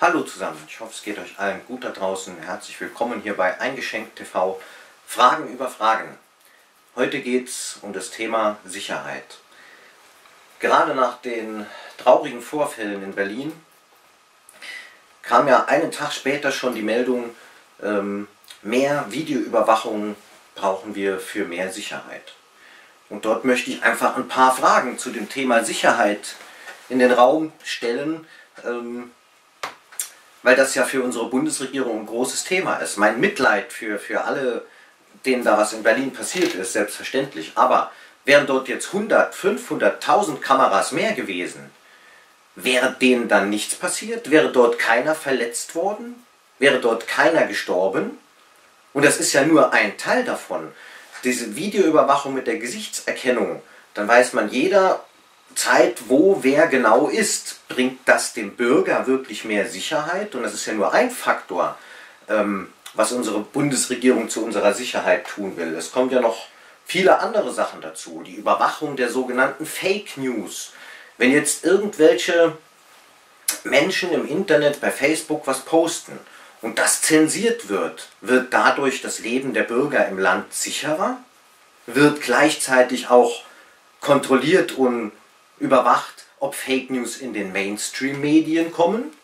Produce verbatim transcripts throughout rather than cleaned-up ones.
Hallo zusammen, ich hoffe es geht euch allen gut da draußen. Herzlich willkommen hier bei Eingeschenkt T V. Fragen über Fragen. Heute geht es um das Thema Sicherheit. Gerade nach den traurigen Vorfällen in Berlin kam ja einen Tag später schon die Meldung, ähm, mehr Videoüberwachung brauchen wir für mehr Sicherheit. Und dort möchte ich einfach ein paar Fragen zu dem Thema Sicherheit in den Raum stellen, ähm, weil das ja für unsere Bundesregierung ein großes Thema ist. Mein Mitleid für, für alle, denen da was in Berlin passiert ist, selbstverständlich. Aber wären dort jetzt hundert, fünfhundert, tausend Kameras mehr gewesen, wäre denen dann nichts passiert? Wäre dort keiner verletzt worden? Wäre dort keiner gestorben? Und das ist ja nur ein Teil davon. Diese Videoüberwachung mit der Gesichtserkennung, dann weiß man jeder Zeit, wo wer genau ist. Bringt das dem Bürger wirklich mehr Sicherheit? Und das ist ja nur ein Faktor, ähm, was unsere Bundesregierung zu unserer Sicherheit tun will. Es kommen ja noch viele andere Sachen dazu. Die Überwachung der sogenannten Fake News. Wenn jetzt irgendwelche Menschen im Internet bei Facebook was posten und das zensiert wird, wird dadurch das Leben der Bürger im Land sicherer? Wird gleichzeitig auch kontrolliert und überwacht, ob Fake News in den Mainstream-Medien kommen,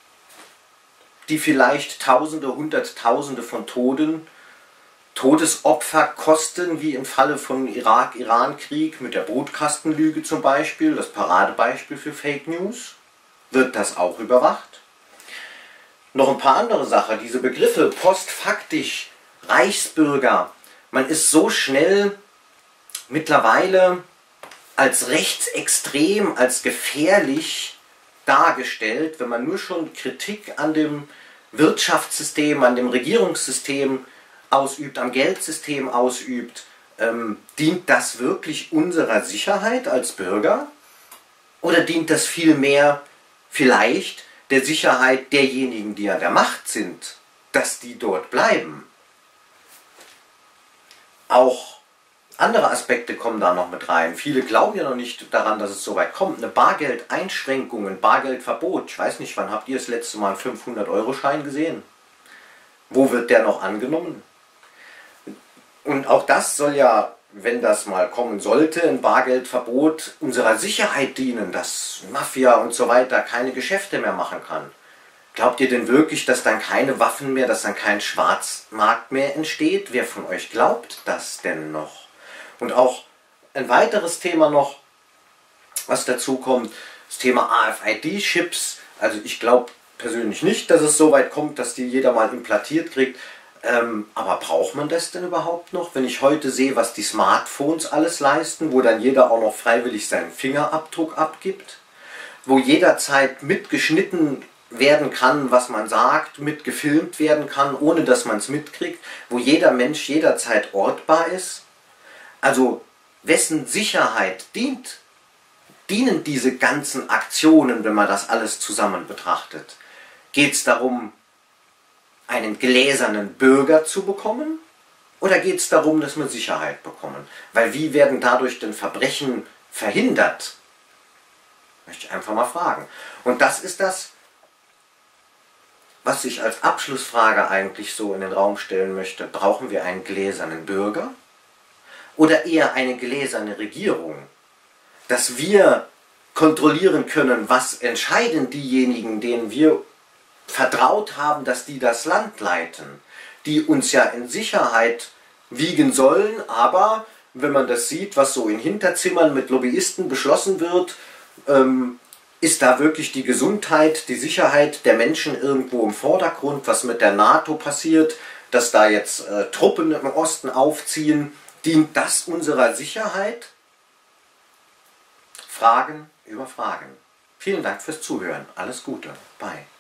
die vielleicht Tausende, Hunderttausende von Toten, Todesopfer kosten, wie im Falle von Irak-Iran-Krieg mit der Brutkastenlüge zum Beispiel, das Paradebeispiel für Fake News. Wird das auch überwacht? Noch ein paar andere Sachen, diese Begriffe postfaktisch, Reichsbürger, man ist so schnell mittlerweile als rechtsextrem, als gefährlich dargestellt, wenn man nur schon Kritik an dem Wirtschaftssystem, an dem Regierungssystem ausübt, am Geldsystem ausübt. Ähm, dient das wirklich unserer Sicherheit als Bürger? Oder dient das vielmehr vielleicht der Sicherheit derjenigen, die an der Macht sind, dass die dort bleiben? Auch andere Aspekte kommen da noch mit rein. Viele glauben ja noch nicht daran, dass es so weit kommt. Eine Bargeldeinschränkung, ein Bargeldverbot. Ich weiß nicht, wann habt ihr das letzte Mal einen fünfhundert Euro Schein gesehen? Wo wird der noch angenommen? Und auch das soll ja, wenn das mal kommen sollte, ein Bargeldverbot unserer Sicherheit dienen, dass Mafia und so weiter keine Geschäfte mehr machen kann. Glaubt ihr denn wirklich, dass dann keine Waffen mehr, dass dann kein Schwarzmarkt mehr entsteht? Wer von euch glaubt das denn noch? Und auch ein weiteres Thema noch, was dazu kommt, das Thema A F I D-Chips. Also ich glaube persönlich nicht, dass es so weit kommt, dass die jeder mal implantiert kriegt. Ähm, aber braucht man das denn überhaupt noch? Wenn ich heute sehe, was die Smartphones alles leisten, wo dann jeder auch noch freiwillig seinen Fingerabdruck abgibt, wo jederzeit mitgeschnitten werden kann, was man sagt, mitgefilmt werden kann, ohne dass man es mitkriegt, wo jeder Mensch jederzeit ortbar ist. Also wessen Sicherheit dient, dienen diese ganzen Aktionen, wenn man das alles zusammen betrachtet? Geht es darum, einen gläsernen Bürger zu bekommen? Oder geht es darum, dass wir Sicherheit bekommen? Weil wie werden dadurch denn Verbrechen verhindert? Möchte ich einfach mal fragen. Und das ist das, was ich als Abschlussfrage eigentlich so in den Raum stellen möchte. Brauchen wir einen gläsernen Bürger? Oder eher eine gläserne Regierung, dass wir kontrollieren können, was entscheiden diejenigen, denen wir vertraut haben, dass die das Land leiten, die uns ja in Sicherheit wiegen sollen, aber wenn man das sieht, was so in Hinterzimmern mit Lobbyisten beschlossen wird, ähm, ist da wirklich die Gesundheit, die Sicherheit der Menschen irgendwo im Vordergrund, was mit der NATO passiert, dass da jetzt äh, Truppen im Osten aufziehen? Dient das unserer Sicherheit? Fragen über Fragen. Vielen Dank fürs Zuhören. Alles Gute. Bye.